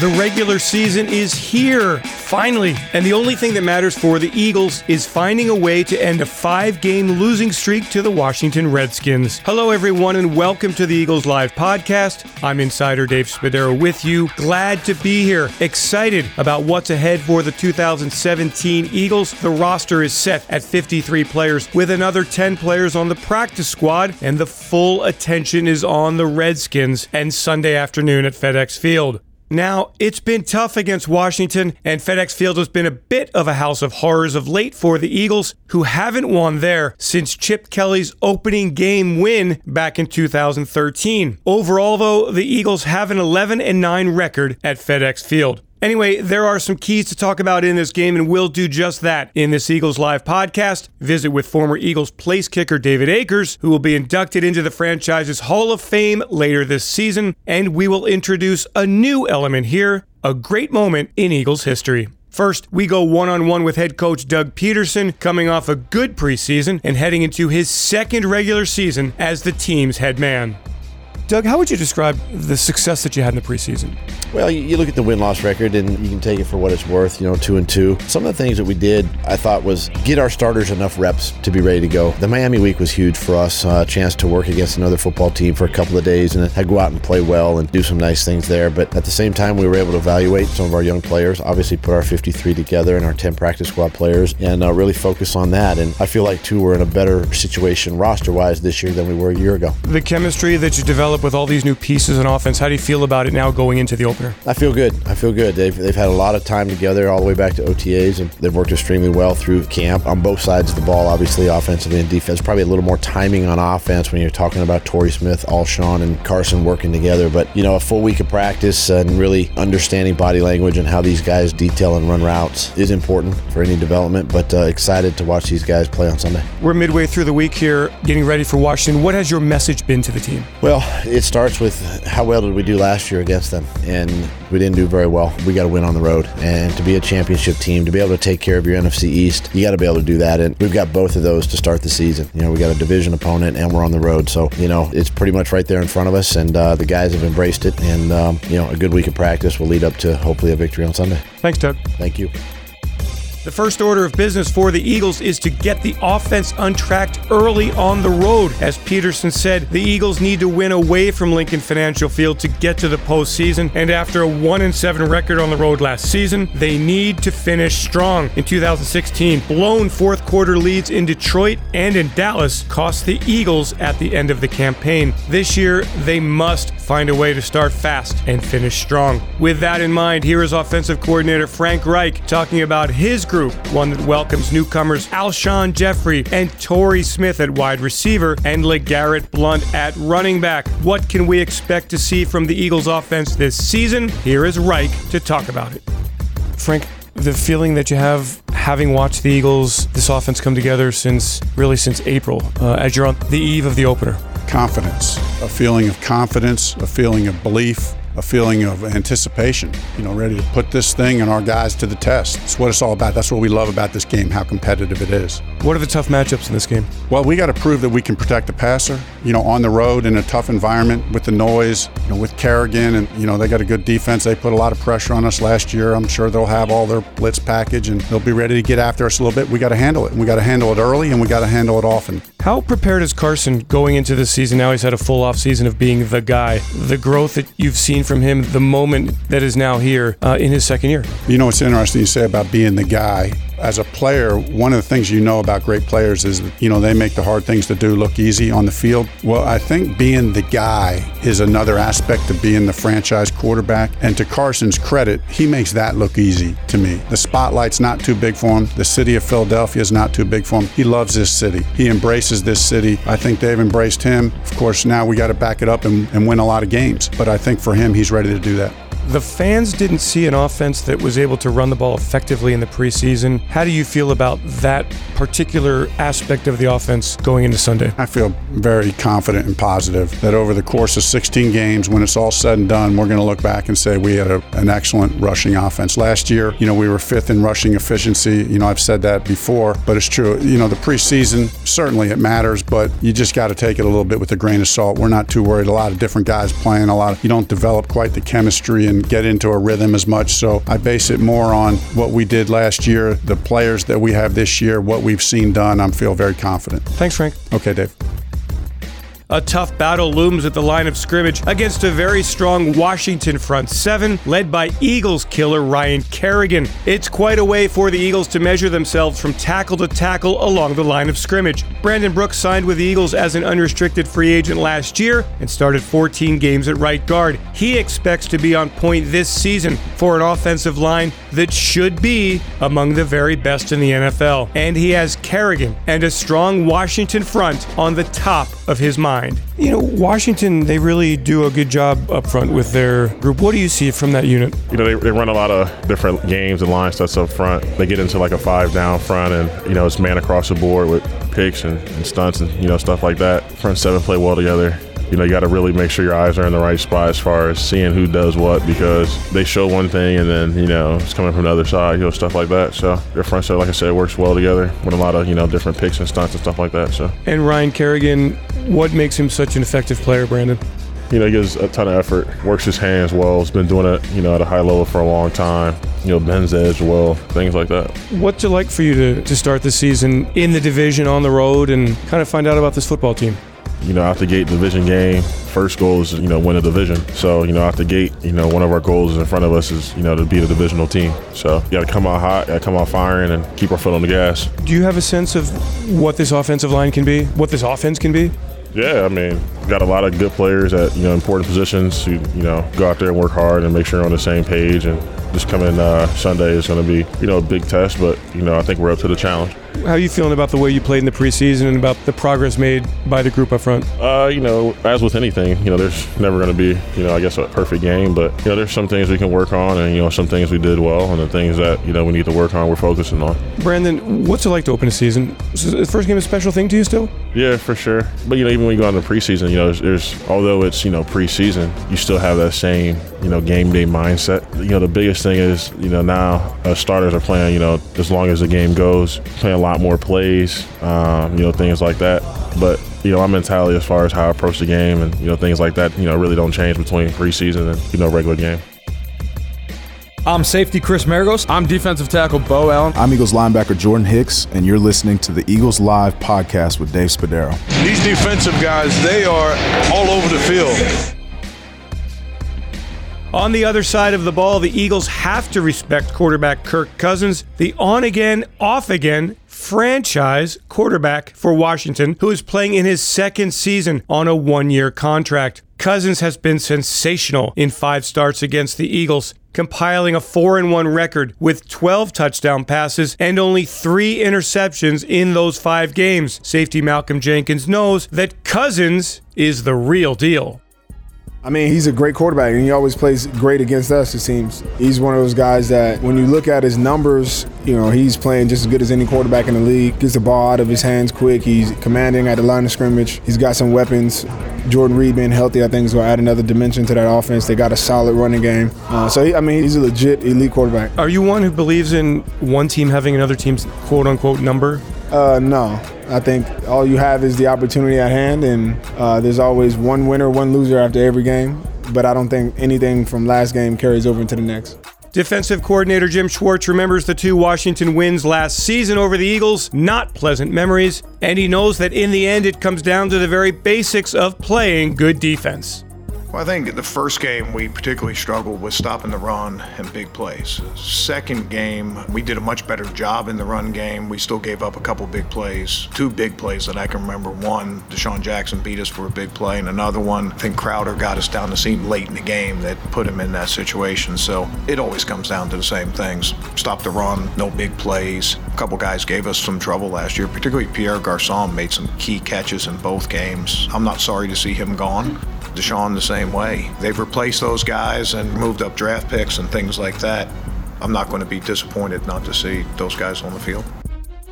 The regular season is here, finally. And the only thing that matters for the Eagles is finding a way to end a 5-game losing streak to the Washington Redskins. Hello, everyone, and welcome to the Eagles Live podcast. I'm Insider Dave Spadaro with you. Glad to be here. Excited about what's ahead for the 2017 Eagles. The roster is set at 53 players with another 10 players on the practice squad, and the full attention is on the Redskins and Sunday afternoon at FedEx Field. Now, it's been tough against Washington, and FedEx Field has been a bit of a house of horrors of late for the Eagles, who haven't won there since Chip Kelly's opening game win back in 2013. Overall, though, the Eagles have an 11-9 record at FedEx Field. Anyway, there are some keys to talk about in this game, and we'll do just that in this Eagles Live podcast. Visit with former Eagles place kicker David Akers, who will be inducted into the franchise's Hall of Fame later this season, and we will introduce a new element here, a great moment in Eagles history. First, we go one-on-one with head coach Doug Peterson, coming off a good preseason and heading into his second regular season as the team's head man. Doug, how would you describe the success that you had in the preseason? Well, you look at the win-loss record, and you can take it for what it's worth, 2-2. Some of the things that we did, I thought, was get our starters enough reps to be ready to go. The Miami week was huge for us, a chance to work against another football team for a couple of days and then go out and play well and do some nice things there. But at the same time, we were able to evaluate some of our young players, obviously put our 53 together and our 10 practice squad players, and really focus on that. And I feel like, too, we're in a better situation roster-wise this year than we were a year ago. The chemistry that you developed with all these new pieces on offense, how do you feel about it now going into the opener? I feel good. They've had a lot of time together all the way back to OTAs, and they've worked extremely well through camp on both sides of the ball, obviously offensively and defense. Probably a little more timing on offense when you're talking about Torrey Smith, Alshon, and Carson working together. But, a full week of practice and really understanding body language and how these guys detail and run routes is important for any development, but excited to watch these guys play on Sunday. We're midway through the week here, getting ready for Washington. What has your message been to the team? Well, it starts with how well did we do last year against them, and we didn't do very well. We got to win on the road, and to be a championship team, to be able to take care of your NFC East, you got to be able to do that, and we've got both of those to start the season. We got a division opponent, and we're on the road, so it's pretty much right there in front of us, and the guys have embraced it, and a good week of practice will lead up to hopefully a victory on Sunday. Thanks, Doug. Thank you. The first order of business for the Eagles is to get the offense untracked early on the road. As Peterson said, the Eagles need to win away from Lincoln Financial Field to get to the postseason, and after a 1-7 record on the road last season, they need to finish strong. In 2016, blown fourth quarter leads in Detroit and in Dallas cost the Eagles at the end of the campaign. This year, they must find a way to start fast and finish strong. With that in mind, here is offensive coordinator Frank Reich talking about his group, one that welcomes newcomers Alshon Jeffrey and Torrey Smith at wide receiver and LeGarrette Blount at running back. What can we expect to see from the Eagles offense this season? Here is Reich to talk about it. Frank, the feeling that you have having watched the Eagles, this offense come together since April, as you're on the eve of the opener. Confidence, a feeling of confidence, a feeling of belief, a feeling of anticipation, ready to put this thing and our guys to the test. It's what it's all about. That's what we love about this game, how competitive it is. What are the tough matchups in this game? Well, we got to prove that we can protect the passer, on the road in a tough environment with the noise, with Kerrigan, and, they got a good defense. They put a lot of pressure on us last year. I'm sure they'll have all their blitz package, and they'll be ready to get after us a little bit. We got to handle it, and we got to handle it early, and we got to handle it often. How prepared is Carson going into this season? Now he's had a full off season of being the guy. The growth that you've seen from him, the moment that is now here in his second year. What's interesting you say about being the guy. As a player, one of the things about great players is that, they make the hard things to do look easy on the field. Well, I think being the guy is another aspect of being the franchise quarterback. And to Carson's credit, he makes that look easy to me. The spotlight's not too big for him. The city of Philadelphia is not too big for him. He loves this city. He embraces this city. I think they've embraced him. Of course, now we got to back it up and win a lot of games. But I think for him, he's ready to do that. The fans didn't see an offense that was able to run the ball effectively in the preseason. How do you feel about that particular aspect of the offense going into Sunday? I feel very confident and positive that over the course of 16 games, when it's all said and done, we're going to look back and say we had an excellent rushing offense. Last year, we were fifth in rushing efficiency. I've said that before, but it's true. The preseason, certainly it matters, but you just got to take it a little bit with a grain of salt. We're not too worried. A lot of different guys playing, you don't develop quite the chemistry and get into a rhythm as much. So I base it more on what we did last year, the players that we have this year, what we've seen done. I feel very confident. Thanks, Frank. Okay, Dave. A tough battle looms at the line of scrimmage against a very strong Washington front seven led by Eagles killer Ryan Kerrigan. It's quite a way for the Eagles to measure themselves from tackle to tackle along the line of scrimmage. Brandon Brooks signed with the Eagles as an unrestricted free agent last year and started 14 games at right guard. He expects to be on point this season for an offensive line that should be among the very best in the NFL. And he has Kerrigan and a strong Washington front on the top of his mind. You know, Washington, they really do a good job up front with their group. What do you see from that unit? You know, they run a lot of different games and line sets up front. They get into like a 5 down front, and, you know, it's man across the board with picks and stunts and, you know, stuff like that. Front seven play well together. You know, you got to really make sure your eyes are in the right spot as far as seeing who does what, because they show one thing and then, you know, it's coming from the other side, you know, stuff like that. So their front set, like I said, works well together with a lot of, you know, different picks and stunts and stuff like that. So. And Ryan Kerrigan, what makes him such an effective player, Brandon? You know, he gives a ton of effort, works his hands well, has been doing it, you know, at a high level for a long time. You know, bends edge well, things like that. What's it like for you to start the season in the division on the road and kind of find out about this football team? You know, out the gate, division game, first goal is, you know, win a division. So, you know, out the gate, you know, one of our goals in front of us is, you know, to beat a divisional team. So you got to come out hot, got to come out firing and keep our foot on the gas. Do you have a sense of what this offensive line can be, what this offense can be? Yeah, I mean, got a lot of good players at, you know, important positions who, you know, go out there and work hard and make sure we're on the same page. And this coming Sunday is going to be, you know, a big test, but, you know, I think we're up to the challenge. How are you feeling about the way you played in the preseason and about the progress made by the group up front? You know, as with anything, you know, there's never going to be, you know, I guess a perfect game, but, you know, there's some things we can work on and, you know, some things we did well and the things that, you know, we need to work on, we're focusing on. Brandon, what's it like to open a season? Is the first game a special thing to you still? Yeah, for sure. But, you know, even when you go into preseason, you know, there's although it's, you know, preseason, you still have that same, you know, game day mindset. You know, the biggest thing is, you know, now starters are playing, you know, as long as the game goes, playing a lot more plays, you know, things like that. But, you know, my mentality as far as how I approach the game and, you know, things like that, you know, really don't change between preseason and, you know, regular game. I'm safety Chris Maragos. I'm defensive tackle Bo Allen. I'm Eagles linebacker Jordan Hicks, and you're listening to the Eagles Live podcast with Dave Spadaro. These defensive guys, they are all over the field. On the other side of the ball, the Eagles have to respect quarterback Kirk Cousins, the on-again, off-again franchise quarterback for Washington, who is playing in his second season on a one-year contract. Cousins has been sensational in 5 starts against the Eagles, compiling a 4-1 record with 12 touchdown passes and only 3 interceptions in those 5 games. Safety Malcolm Jenkins knows that Cousins is the real deal. I mean, he's a great quarterback, and he always plays great against us, it seems. He's one of those guys that when you look at his numbers, you know, he's playing just as good as any quarterback in the league. Gets the ball out of his hands quick. He's commanding at the line of scrimmage. He's got some weapons. Jordan Reed being healthy, I think, is going to add another dimension to that offense. They got a solid running game. He's a legit elite quarterback. Are you one who believes in one team having another team's quote-unquote number? No. I think all you have is the opportunity at hand, and there's always one winner, one loser after every game. But I don't think anything from last game carries over into the next. Defensive coordinator Jim Schwartz remembers the 2 Washington wins last season over the Eagles, not pleasant memories, and he knows that in the end it comes down to the very basics of playing good defense. Well, I think the first game we particularly struggled with stopping the run and big plays. Second game, we did a much better job in the run game. We still gave up a couple big plays, 2 big plays that I can remember. One, Deshaun Jackson beat us for a big play, and another one, I think Crowder got us down the seam late in the game that put him in that situation. So it always comes down to the same things. Stop the run, no big plays. A couple guys gave us some trouble last year, particularly Pierre Garçon made some key catches in both games. I'm not sorry to see him gone. Deshaun the same way. They've replaced those guys and moved up draft picks and things like that. I'm not going to be disappointed not to see those guys on the field.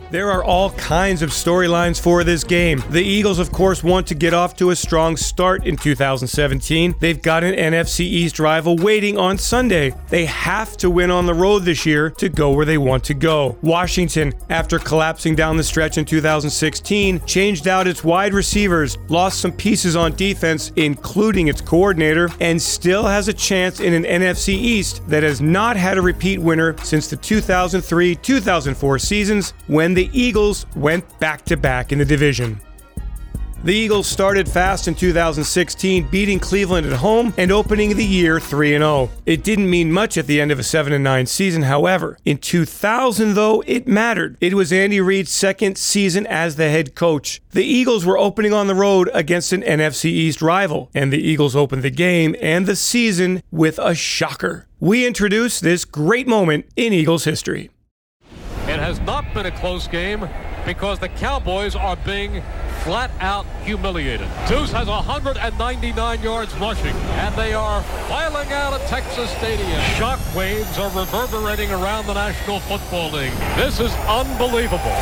There are all kinds of storylines for this game. The Eagles, of course, want to get off to a strong start in 2017. They've got an NFC East rival waiting on Sunday. They have to win on the road this year to go where they want to go. Washington, after collapsing down the stretch in 2016, changed out its wide receivers, lost some pieces on defense, including its coordinator, and still has a chance in an NFC East that has not had a repeat winner since the 2003-2004 seasons when the Eagles went back-to-back in the division. The Eagles started fast in 2016, beating Cleveland at home and opening the year 3-0. It didn't mean much at the end of a 7-9 season, however. In 2000, though, it mattered. It was Andy Reid's second season as the head coach. The Eagles were opening on the road against an NFC East rival, and the Eagles opened the game and the season with a shocker. We introduce this great moment in Eagles history. It has not been a close game because the Cowboys are being flat out humiliated. Deuce has 199 yards rushing, and they are filing out of Texas Stadium. Shock waves are reverberating around the National Football League. This is unbelievable.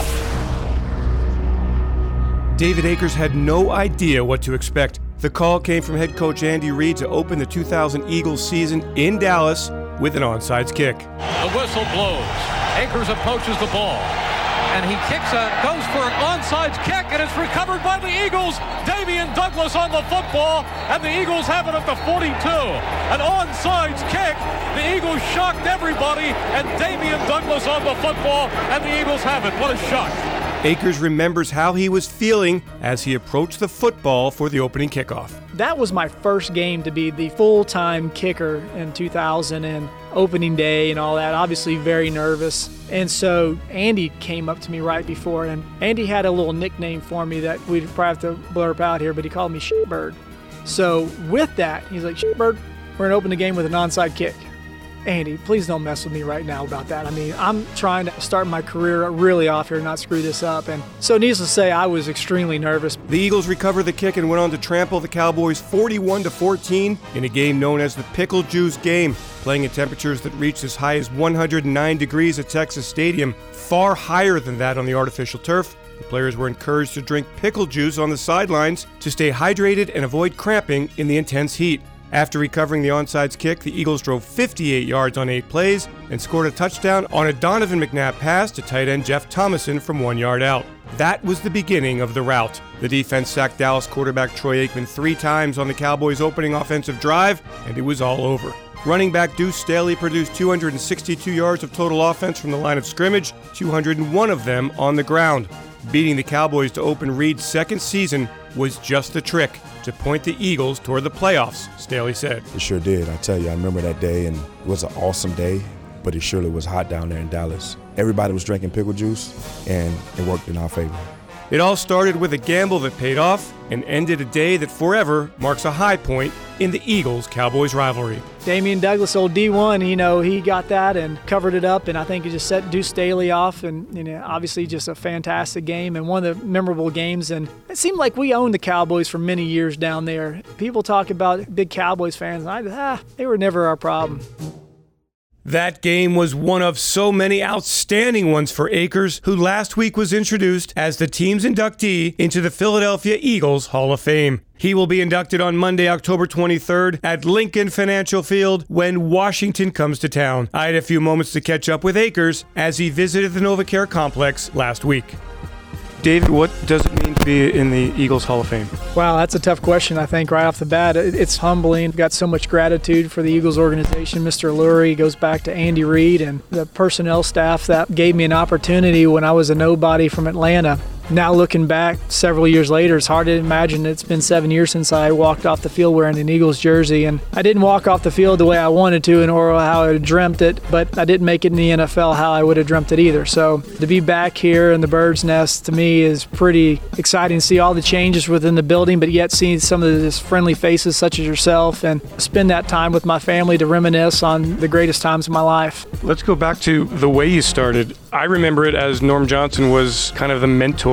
David Akers had no idea what to expect. The call came from head coach Andy Reid to open the 2000 Eagles season in Dallas with an onside kick. The whistle blows. Akers approaches the ball, and he goes for an onside kick, and it's recovered by the Eagles. Damian Douglas on the football, and the Eagles have it at the 42. An onside kick. The Eagles shocked everybody, and Damian Douglas on the football, and the Eagles have it. What a shock. Akers remembers how he was feeling as he approached the football for the opening kickoff. That was my first game to be the full-time kicker in 2000 and opening day and all that. Obviously very nervous. And so Andy came up to me right before, and Andy had a little nickname for me that we'd probably have to blurb out here, but he called me Shitbird. So with that, he's like, Shitbird, we're going to open the game with an onside kick. Andy, please don't mess with me right now about that. I mean, I'm trying to start my career really off here and not screw this up. And so needless to say, I was extremely nervous. The Eagles recovered the kick and went on to trample the Cowboys 41-14 in a game known as the Pickle Juice game, playing at temperatures that reached as high as 109 degrees at Texas Stadium, far higher than that on the artificial turf. The players were encouraged to drink pickle juice on the sidelines to stay hydrated and avoid cramping in the intense heat. After recovering the onside kick, the Eagles drove 58 yards on 8 plays and scored a touchdown on a Donovan McNabb pass to tight end Jeff Thomason from 1 yard out. That was the beginning of the rout. The defense sacked Dallas quarterback Troy Aikman 3 times on the Cowboys' opening offensive drive, and it was all over. Running back Deuce Staley produced 262 yards of total offense from the line of scrimmage, 201 of them on the ground. Beating the Cowboys to open Reid's second season was just the trick to point the Eagles toward the playoffs, Staley said. It sure did. I tell you, I remember that day, and it was an awesome day, but it surely was hot down there in Dallas. Everybody was drinking pickle juice, and it worked in our favor. It all started with a gamble that paid off and ended a day that forever marks a high point in the Eagles-Cowboys rivalry. Damian Douglas, old D1, he got that and covered it up, and I think it just set Deuce Staley off, and obviously just a fantastic game and one of the memorable games. And it seemed like we owned the Cowboys for many years down there. People talk about big Cowboys fans, and they were never our problem. That game was one of so many outstanding ones for Akers, who last week was introduced as the team's inductee into the Philadelphia Eagles Hall of Fame. He will be inducted on Monday, October 23rd at Lincoln Financial Field when Washington comes to town. I had a few moments to catch up with Akers as he visited the NovaCare complex last week. David, what does it mean to be in the Eagles Hall of Fame? Wow, that's a tough question, I think, right off the bat. It's humbling. I've got so much gratitude for the Eagles organization. Mr. Lurie goes back to Andy Reid and the personnel staff that gave me an opportunity when I was a nobody from Atlanta. Now looking back several years later, it's hard to imagine it's been 7 years since I walked off the field wearing an Eagles jersey. And I didn't walk off the field the way I wanted to or how I had dreamt it, but I didn't make it in the NFL how I would have dreamt it either. So to be back here in the bird's nest to me is pretty exciting to see all the changes within the building, but yet seeing some of these friendly faces such as yourself and spend that time with my family to reminisce on the greatest times of my life. Let's go back to the way you started. I remember it as Norm Johnson was kind of the mentor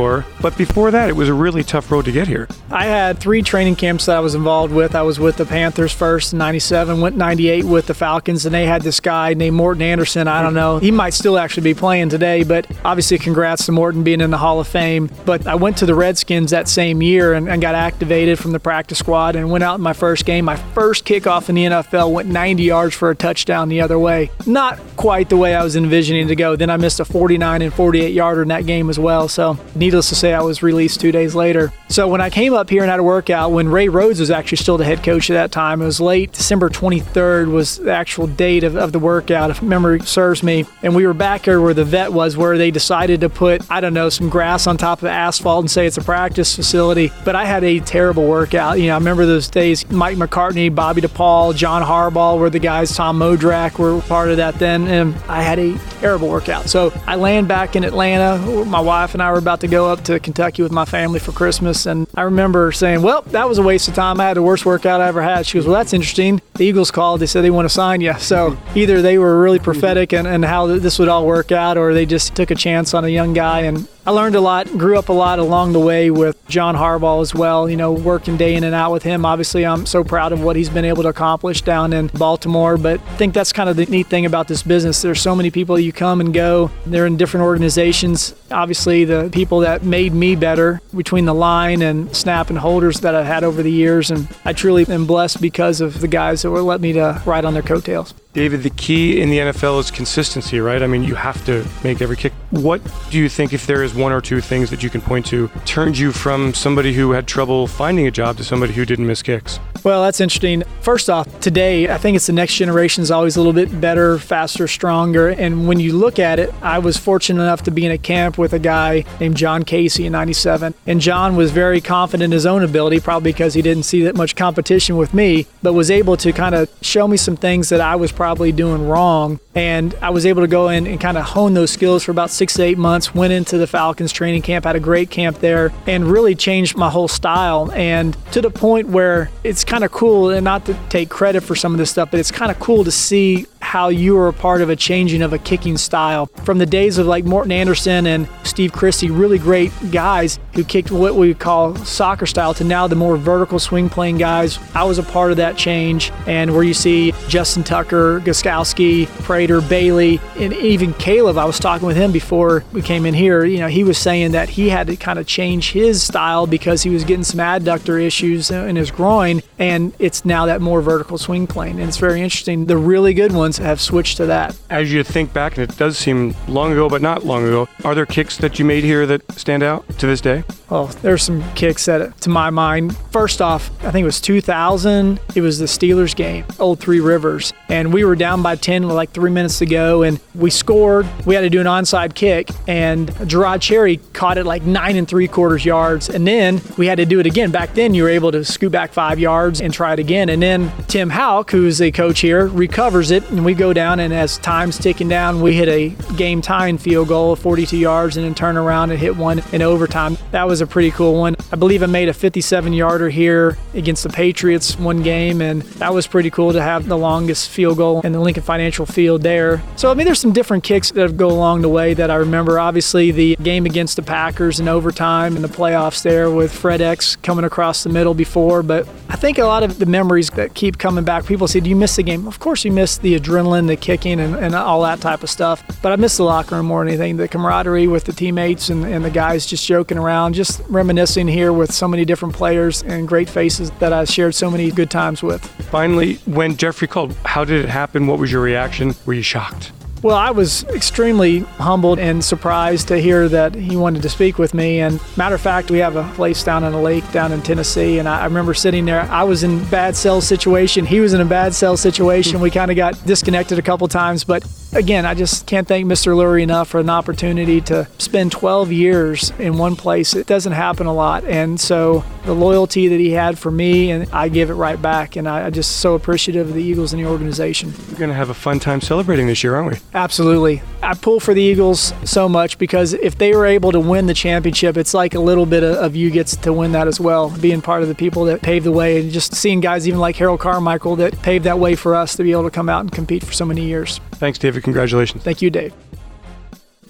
door. But before that, it was a really tough road to get here. I had 3 training camps that I was involved with. I was with the Panthers first in 97, went 98 with the Falcons, and they had this guy named Morton Anderson. I don't know. He might still actually be playing today, but obviously congrats to Morton being in the Hall of Fame. But I went to the Redskins that same year and got activated from the practice squad and went out in my first game. My first kickoff in the NFL went 90 yards for a touchdown the other way. Not quite the way I was envisioning to go. Then I missed a 49 and 48 yarder in that game as well. So needless to say, I was released 2 days later. So when I came up here and had a workout, when Ray Rhodes was actually still the head coach at that time, it was late December 23rd was the actual date of the workout, if memory serves me. And we were back here where the vet was, where they decided to put, I don't know, some grass on top of the asphalt and say it's a practice facility. But I had a terrible workout. I remember those days, Mike McCartney, Bobby DePaul, John Harbaugh were the guys, Tom Modrak were part of that then, and I had a terrible workout. So I land back in Atlanta. My wife and I were about to go up to Kentucky with my family for Christmas, and I remember saying, well, that was a waste of time. I had the worst workout I ever had. She goes, well, that's interesting. The Eagles called. They said they want to sign you. So either they were really prophetic and how this would all work out, or they just took a chance on a young guy. And I learned a lot, grew up a lot along the way with John Harbaugh as well, working day in and out with him. Obviously, I'm so proud of what he's been able to accomplish down in Baltimore, but I think that's kind of the neat thing about this business. There's so many people, you come and go. They're in different organizations. Obviously, the people that made me better between the line and snap and holders that I've had over the years, and I truly am blessed because of the guys that let me to ride on their coattails. David, the key in the NFL is consistency, right? I mean, you have to make every kick. What do you think, if there is one or two things that you can point to, turned you from somebody who had trouble finding a job to somebody who didn't miss kicks? Well, that's interesting. First off, today, I think it's the next generation is always a little bit better, faster, stronger. And when you look at it, I was fortunate enough to be in a camp with a guy named John Casey in 97. And John was very confident in his own ability, probably because he didn't see that much competition with me, but was able to kind of show me some things that I was probably doing wrong. And I was able to go in and kind of hone those skills for about 6 to 8 months, went into the Falcons training camp, had a great camp there, and really changed my whole style. And to the point where it's kind of cool, and not to take credit for some of this stuff, but it's kind of cool to see how you were a part of a changing of a kicking style. From the days of like Morton Anderson and Steve Christie, really great guys who kicked what we call soccer style, to now the more vertical swing playing guys. I was a part of that change, and where you see Justin Tucker, Gostkowski, Prater, Bailey, and even Caleb. I was talking with him before we came in here. He was saying that he had to kind of change his style because he was getting some adductor issues in his groin, and it's now that more vertical swing playing. And it's very interesting. The really good ones have switched to that. As you think back, and it does seem long ago, but not long ago, are there kicks that you made here that stand out to this day? Oh, there's some kicks that, to my mind, first off, I think it was 2000. It was the Steelers game, Old Three Rivers. And we were down by 10 with like 3 minutes to go, and we scored. We had to do an onside kick, and Gerard Cherry caught it like 9 3/4 yards. And then we had to do it again. Back then, you were able to scoot back 5 yards and try it again. And then Tim Houck, who's a coach here, recovers it, and we go down, and as time's ticking down, we hit a game-tying field goal of 42 yards and then turn around and hit one in overtime. That was a pretty cool one. I believe I made a 57-yarder here against the Patriots one game, and that was pretty cool to have the longest field goal in the Lincoln Financial Field there. So, there's some different kicks that go along the way that I remember. Obviously, the game against the Packers in overtime and the playoffs there with Fred X coming across the middle before. But I think a lot of the memories that keep coming back, people say, do you miss the game? Of course you miss the adrenaline, the kicking, and all that type of stuff. But I miss the locker room more than anything, the camaraderie with the teammates and the guys just joking around, just reminiscing here with so many different players and great faces that I shared so many good times with. Finally, when Jeffrey called, how did it happen? What was your reaction? Were you shocked? Well, I was extremely humbled and surprised to hear that he wanted to speak with me. And matter of fact, we have a place down on a lake down in Tennessee, and I remember sitting there. I was in a bad cell situation. He was in a bad cell situation. We kind of got disconnected a couple times, but again, I just can't thank Mr. Lurie enough for an opportunity to spend 12 years in one place. It doesn't happen a lot. And so the loyalty that he had for me, and I give it right back. And I'm just so appreciative of the Eagles and the organization. We're going to have a fun time celebrating this year, aren't we? Absolutely. I pull for the Eagles so much because if they were able to win the championship, it's like a little bit of you gets to win that as well, being part of the people that paved the way, and just seeing guys even like Harold Carmichael that paved that way for us to be able to come out and compete for so many years. Thanks, David. Congratulations. Thank you, Dave.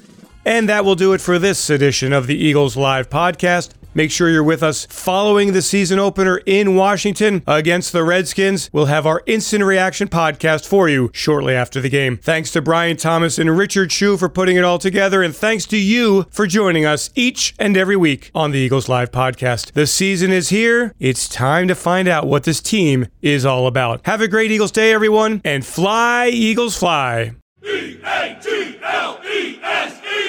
And that will do it for this edition of the Eagles Live podcast. Make sure you're with us following the season opener in Washington against the Redskins. We'll have our instant reaction podcast for you shortly after the game. Thanks to Brian Thomas and Richard Shue for putting it all together, and thanks to you for joining us each and every week on the Eagles Live podcast. The season is here. It's time to find out what this team is all about. Have a great Eagles day, everyone, and fly, Eagles, fly. E-A-G-L-E-S-E